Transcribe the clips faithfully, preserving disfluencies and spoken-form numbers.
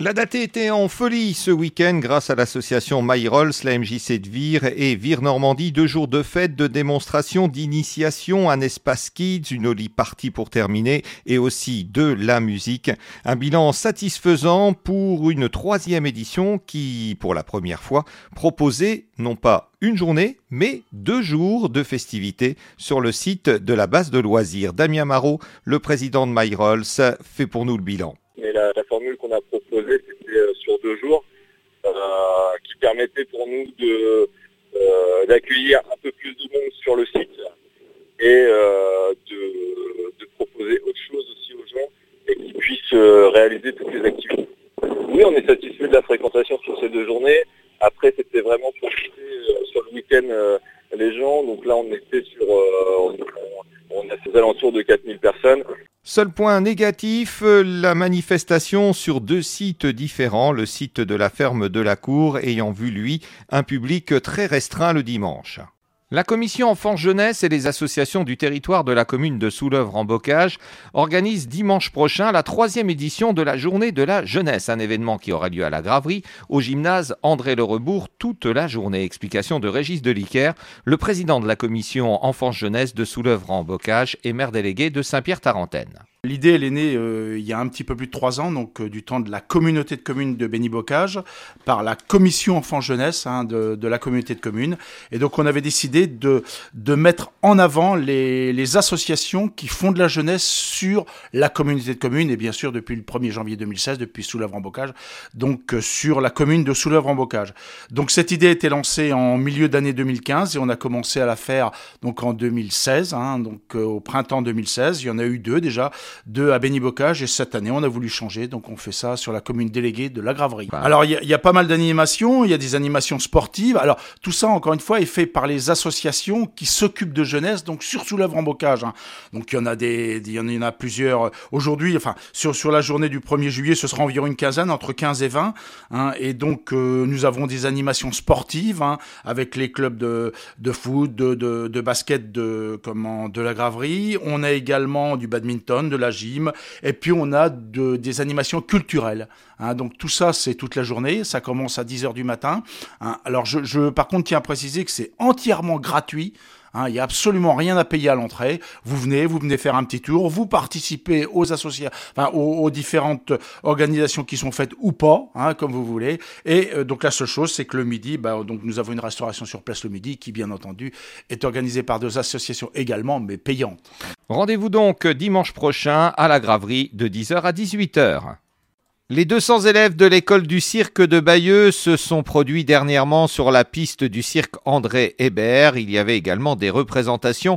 La Datée était en folie ce week-end grâce à l'association MyRolls, la M J C de Vire et Vire Normandie. Deux jours de fête, de démonstration, d'initiation, un espace kids, une Oli party pour terminer et aussi de la musique. Un bilan satisfaisant pour une troisième édition qui, pour la première fois, proposait non pas une journée, mais deux jours de festivités sur le site de la base de loisirs. Damien Marot, le président de MyRolls, fait pour nous le bilan. Mais la, la formule qu'on a proposée, c'était euh, sur deux jours, euh, qui permettait pour nous de, euh, d'accueillir un peu plus de monde sur le site et euh, de, de proposer autre chose aussi aux gens et qu'ils puissent euh, réaliser toutes les activités. Oui, on est satisfait de la fréquentation sur ces deux journées. Après, c'était vraiment pour quitter euh, sur le week-end euh, les gens. Donc là, on était sur, euh, on, on a ces alentours de quatre mille personnes. Seul point négatif, la manifestation sur deux sites différents, le site de la ferme de la Cour ayant vu, lui, un public très restreint le dimanche. La commission enfance-jeunesse et les associations du territoire de la commune de Soulœuvre-en-Bocage organisent dimanche prochain la troisième édition de la journée de la jeunesse, un événement qui aura lieu à la Graverie, au gymnase André-Le-Rebourg toute la journée. Explication de Régis Deliquer, le président de la commission enfance-jeunesse de Soulœuvre-en-Bocage et maire délégué de Saint-Pierre-Tarentaine. L'idée, elle est née euh, il y a un petit peu plus de trois ans, donc euh, du temps de la communauté de communes de Béni-Bocage, par la commission enfant-jeunesse hein, de, de la communauté de communes. Et donc, on avait décidé de, de mettre en avant les, les associations qui font de la jeunesse sur la communauté de communes, et bien sûr, depuis le premier janvier deux mille seize, depuis Soulœuvre-en-Bocage, donc euh, sur la commune de Soulœuvre-en-Bocage. Donc, cette idée a été lancée en milieu d'année deux mille quinze, et on a commencé à la faire donc en deux mille seize, hein, donc euh, au printemps deux mille seize. Il y en a eu deux déjà, deux à Béni-Bocage, et cette année on a voulu changer, donc on fait ça sur la commune déléguée de la Graverie. Ouais. Alors il y, y a pas mal d'animations, il y a des animations sportives, alors tout ça encore une fois est fait par les associations qui s'occupent de jeunesse, donc sur Soulœuvre-en-Bocage, hein. Donc il y en a des, il y en a plusieurs aujourd'hui, enfin sur, sur la journée du premier juillet ce sera environ une quinzaine, entre quinze et vingt, hein, et donc euh, nous avons des animations sportives hein, avec les clubs de, de foot, de, de, de basket de, comment, de la Graverie, on a également du badminton, de la gym, et puis on a de, des animations culturelles. Hein, donc tout ça, c'est toute la journée, ça commence à dix heures du matin. Hein. Alors je, je, par contre, tiens à préciser que c'est entièrement gratuit. Il hein, n'y a absolument rien à payer à l'entrée. Vous venez, vous venez faire un petit tour, vous participez aux associations, enfin aux, aux différentes organisations qui sont faites ou pas, hein, comme vous voulez. Et euh, donc la seule chose, c'est que le midi, bah, donc nous avons une restauration sur place le midi, qui bien entendu est organisée par deux associations également, mais payantes. Rendez-vous donc dimanche prochain à la Graverie de dix heures à dix-huit heures. Les deux cents élèves de l'école du cirque de Bayeux se sont produits dernièrement sur la piste du cirque André Hébert. Il y avait également des représentations.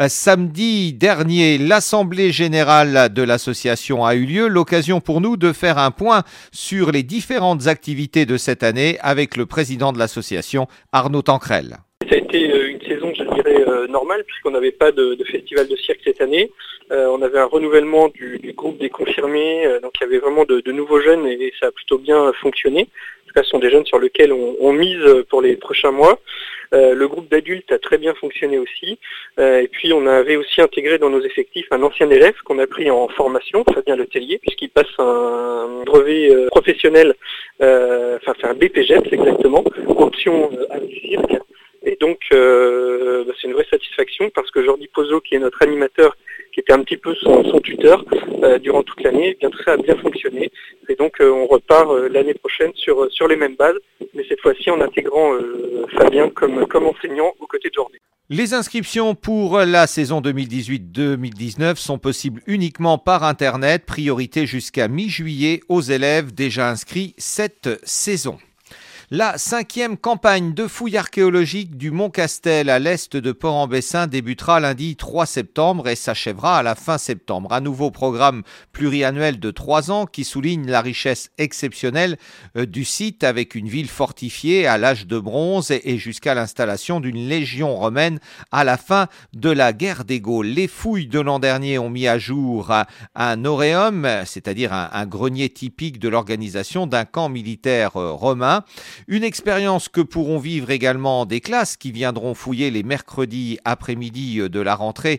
Samedi dernier, l'Assemblée générale de l'association a eu lieu. L'occasion pour nous de faire un point sur les différentes activités de cette année avec le président de l'association, Arnaud Tancrel. Ça a été une saison, je dirais, euh, normale, puisqu'on n'avait pas de, de festival de cirque cette année. Euh, on avait un renouvellement du, du groupe des confirmés, euh, donc il y avait vraiment de, de nouveaux jeunes et, et ça a plutôt bien fonctionné. En tout cas, ce sont des jeunes sur lesquels on, on mise pour les prochains mois. Euh, le groupe d'adultes a très bien fonctionné aussi. Euh, et puis, on avait aussi intégré dans nos effectifs un ancien élève qu'on a pris en formation, Fabien Letellier, puisqu'il passe un brevet euh, professionnel, euh, enfin, c'est un B P G E P S exactement, option euh, art du cirque. Et donc, euh, bah, c'est une vraie satisfaction parce que Jordi Pozzo, qui est notre animateur, qui était un petit peu son, son tuteur euh, durant toute l'année, eh bien tout ça a bien fonctionné. Et donc, euh, on repart euh, l'année prochaine sur sur les mêmes bases, mais cette fois-ci en intégrant euh, Fabien comme comme enseignant aux côtés de Jordi. Les inscriptions pour la saison deux mille dix-huit deux mille dix-neuf sont possibles uniquement par Internet. Priorité jusqu'à mi-juillet aux élèves déjà inscrits cette saison. La cinquième campagne de fouilles archéologiques du Mont Castel à l'est de Port-en-Bessin débutera lundi trois septembre et s'achèvera à la fin septembre. Un nouveau programme pluriannuel de trois ans qui souligne la richesse exceptionnelle du site avec une ville fortifiée à l'âge de bronze et jusqu'à l'installation d'une légion romaine à la fin de la guerre des Gaules. Les fouilles de l'an dernier ont mis à jour un auréum, c'est-à-dire un, un grenier typique de l'organisation d'un camp militaire romain. Une expérience que pourront vivre également des classes qui viendront fouiller les mercredis après-midi de la rentrée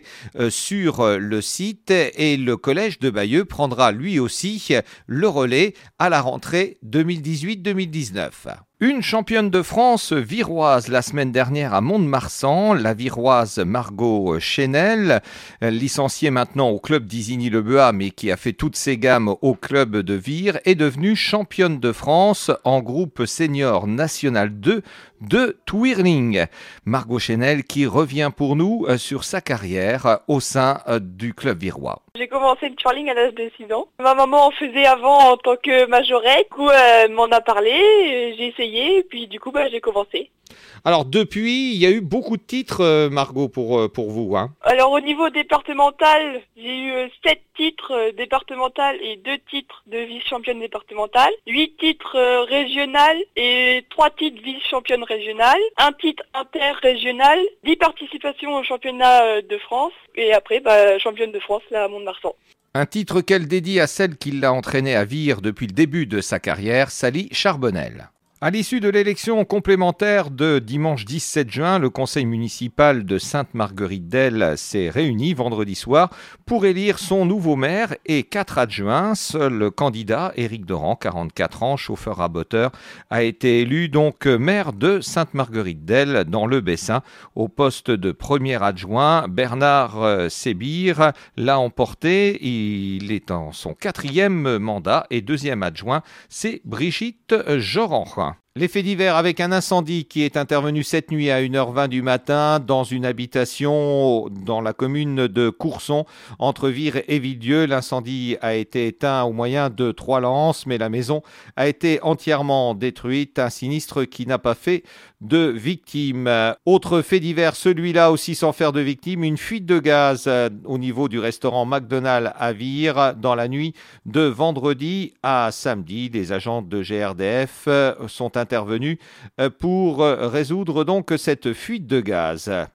sur le site, et le collège de Bayeux prendra lui aussi le relais à la rentrée deux mille dix-huit deux mille dix-neuf. Une championne de France viroise la semaine dernière à Mont-de-Marsan, la viroise Margot Chenel, licenciée maintenant au club d'Isigny-le-Beuat mais qui a fait toutes ses gammes au club de Vire, est devenue championne de France en groupe senior national deux de twirling. Margot Chenel qui revient pour nous sur sa carrière au sein du club virois. J'ai commencé le twirling à l'âge de six ans. Ma maman en faisait avant en tant que majorette. Du coup, elle m'en a parlé, j'ai essayé, et puis du coup, bah, j'ai commencé. Alors depuis, il y a eu beaucoup de titres, Margot, pour, pour vous. Hein. Alors au niveau départemental, j'ai eu sept titres départementaux et deux titres de vice-championne départementale, huit titres régionales et trois titres vice-championne régionale, un titre interrégional, dix participations au championnat de France, et après, bah, championne de France là à Mont-de-Marsan. Un titre qu'elle dédie à celle qui l'a entraînée à Vire depuis le début de sa carrière, Sally Charbonnel. À l'issue de l'élection complémentaire de dimanche dix-sept juin, le conseil municipal de Sainte-Marguerite-d'Elle s'est réuni vendredi soir pour élire son nouveau maire et quatre adjoints. Seul le candidat, Éric Doran, quarante-quatre ans, chauffeur raboteur, a été élu donc maire de Sainte-Marguerite-d'Elle dans le Bessin. Au poste de premier adjoint, Bernard Sébir l'a emporté. Il est en son quatrième mandat et deuxième adjoint, c'est Brigitte Joran. Les faits divers avec un incendie qui est intervenu cette nuit à une heure vingt du matin dans une habitation dans la commune de Courson, entre Vire et Villedieu. L'incendie a été éteint au moyen de trois lances, mais la maison a été entièrement détruite. Un sinistre qui n'a pas fait de victimes. Autre fait divers, celui-là aussi sans faire de victimes, une fuite de gaz au niveau du restaurant McDonald's à Vire dans la nuit de vendredi à samedi. Les agents de G R D F sont intervenus pour résoudre donc cette fuite de gaz.